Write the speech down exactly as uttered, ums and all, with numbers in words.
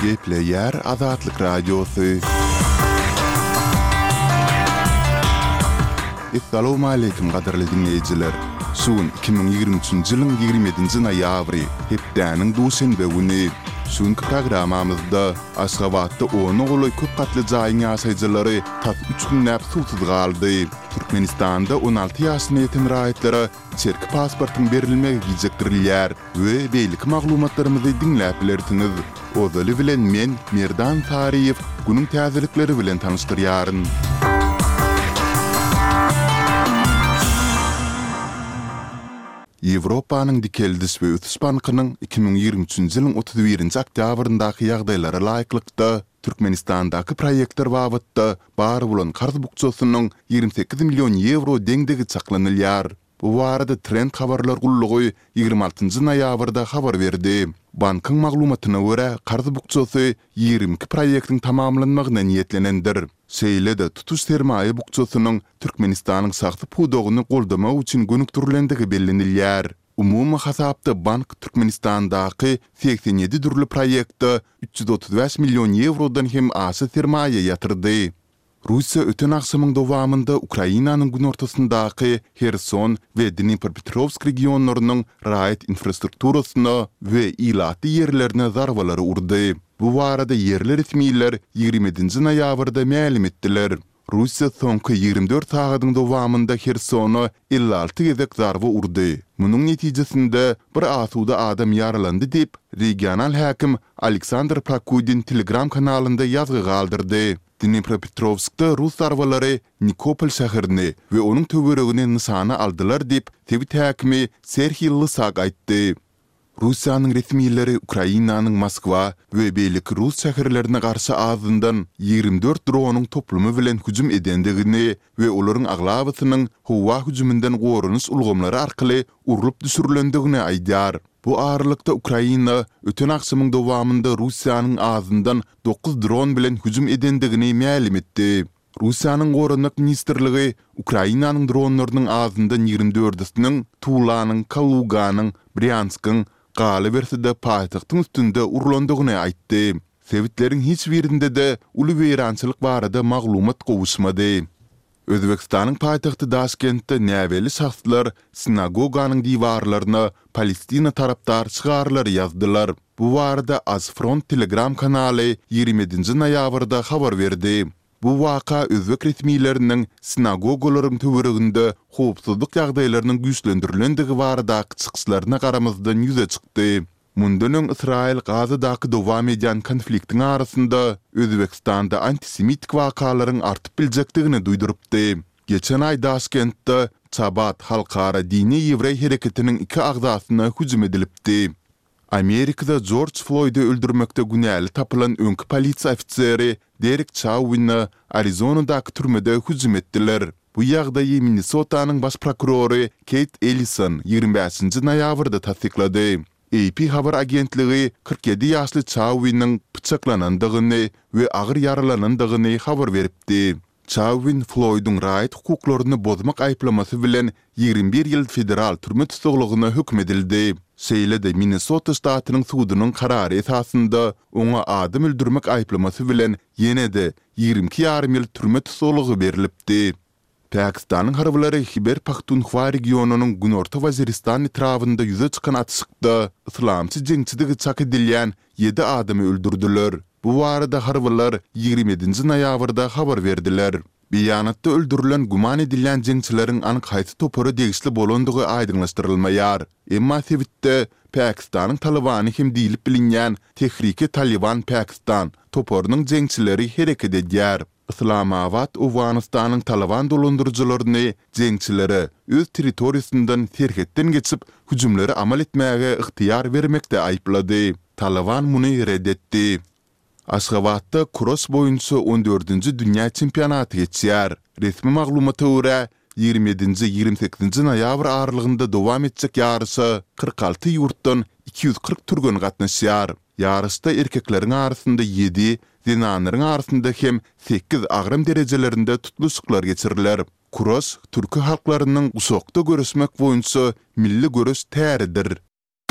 Gepleyer Azatlyk Radiosu. Assalamu alaykum gaderli dinleyijiler. Şuun iki bin ýygrimi üçinji ýylyň ýygrimi-nji noýabry hepdäniň duşenbe güni şuňky programamyzda Aşgabatda on goly köp gatly jaýyň ýaşaýjylary tat üç günläp suwsuz galdy. Türkmenistanda on alty ýaşyna ýeten raýatlary çerki pasportyň berilmegi gijekdirilýär we beýlik maglumatlarymyzy dinläp bilersiňiz. Ozaly bilen men Merdan Tariýew günüň täzelikleri bilen tanyşdyrýaryn. Ýewropanyň Dikeldiş we Ötüş bankynyň iki bin ýygrimi üçinji ýylyň otuz birinji oktýabryndaky ýagdaýlara laýyklykda Türkmenistandaky proýektler babatda bary bolan garz bukçasynyň ýygrimi sekiz million ýewro deňdigi çaklanylýar. Bu barada Trend habarlar gullugy ýygrimi altynjy noýabrda habar berdi. Bankyň maglumatyna görä garz bukçasy ýygrimi iki proýektiň tamamlanmagyna niýetlenendir. Şeýle-de tutuş sermaýe bukçasynyň Türkmenistanyň sakly pudogyny goldamak üçin gönükdirilendigi bellenilýär. Umumy hasapda bank Türkmenistandaky seksen ýedi dürli proýektde üç ýüz otuz beş million ýewrodan hem aşy sermaýe ýatyrdy. Russiýa öten aksymyň dowamynda Ukrainanyň gün ortasyndaky Kherson we Dnipropetrovsk regionlarynyň raýat infrastrukturasyna we ilaty ýerlerine zarbalary urdy. Bu barada yerli resmiýetler ýygrimi-nji noýabrda ma'lum etdiler. Russiýa soňky ýygrimi dört sagatyň dowamynda Khersona elli alty gezek zarba urdy. Munyň netijesinde bir asuda adam ýaralandy diýip regional häkim Aleksandr Prokudin Telegram kanalynda ýazgy galdyrdy. Dnipropetrovskda Rus zarbalary Nikopol şäherini we onuň töweregini nysana aldylar diýip Tewit häkimi Serhiy Lysak aýtdy. Russiýanyň resmiýetleri Ukrainanyň Moskwa we beýlik Rus şäherlerine garşy azyndan ýygrimi dört dronyň toplumy bilen hüjüm edendigini we olaryň aglabasynyň howa hüjüminden gorunuş ulgamlary arkaly urulyp düşürilendigini aýdýar. Bu aralykda Ukraina öten aksymyň dowamynda Russiýanyň azyndan dokuz dron bilen hüjüm edendigini ma'lum etdi. Russiýanyň Gorunluk ministrligi Ukrainanyň dronlarynyň azyndan ýygrimi dördüsiniň Tulanyň, Kaluganyň, Bryanskiň galy berside paýtagtyň üstünde urulandygyny aýtdy. Sewitleriň hiç birinde de uly weýrançylyk barada maglumat gowuşmady. Özbekistanyň paýtagty Daşkentde näweli şahslar sinagoganyň diwarlaryna Palestina tarapdar çygarlary ýazdylar. Bu barada Azfront Telegram kanaly ýygrimi-nji noýabrda habar berdi. Bu waka özbek resmiýetleriniň sinagogalaryň töwereginde howpsuzlyk ýagdaýlarynyň güýçlendirilendigi baradaky çykyşlaryna garamazdan ýüze çykdy. Mundan öň Israil Gazadaky dowam eden konfliktiň arasynda Özbekistanda antisemitik wakalaryň artyp biljekdigini duýdurypdy. Geçen ay Daşkentde Çabat halkara dini ýewrey hereketiniň iki agzasyna hüjüm edilipdi. Amerikada George Floyd'u öldürmekde günäli tapylan öňkü polisiýa ofiseri Derek Chauvin'i Arizona'daky türmede hüjüm etdiler. Bu ýagdaýy Minnesotanyň baş prokurory Kate Ellison ýygrimi beşinji noýabrda tasdiklady. A P habar agentligi kırk yedi ýaşly Chauvin'ň pyçaklanandygyny we agyr yaralanandygyny habar beripdi. Chauvin Floyd'un raýat hukuklaryny bozmak aýplamasy bilen ýygrimi bir ýyl federal türme tutuglygyna hükm edildi. Şeýle-de Minnesota ştatynyň sudynyň karary esasynda oňa adam öldürmek aýplamasy bilen ýene-de ýygrimi iki ýarym ýyl türme tutuglygy berilipdi. Pakistanyň harwlary Khyber Pakhtunkhwa regionunyň Günorta Waziristan etrafynda ýüze çykan atışykda islamçy jeňçidigi çak edilýän yedi adamy öldürdiler. Bu barada harwlar ýygrimi-nji noýabrda habar berdiler. Beýanatda öldürilen guman edilýän jeňçileriň anyk haýsy topary degişli bolandygy aýdynlaşdyrylmaýar. Emma Tewitde Pakistanyň Talibany hem diýilip bilinýän Tehrike Taliban Pakistan toparynyň jeňçileri hereket edýär. Islamabad Awganistanyň Taliban dolandyrjylaryny jeňçilere öz territoriýasyndan terhetden geçip hüjümleri amal etmäge ıhtiýar bermekde aýplady. Taliban muny reddetdi. Aşgabatda cross boýunça on dördünji dünýä çempionaty geçýär. Resmi maglumata görä ýygrimi-nji ýygrimi sekizinji noýabr aralygynda dowam etjek ýaryşa kırk alty ýurtdan iki ýüz kırk türgün gatnaşýar. Ýaryşda erkekleriň arasynda yedi, zenanylaryň arasynda hem sekiz agram derejelerinde tutuluşyklar geçiriler. Cross türkü halklarynyň usakda göresmek boýunça milli göres täridir.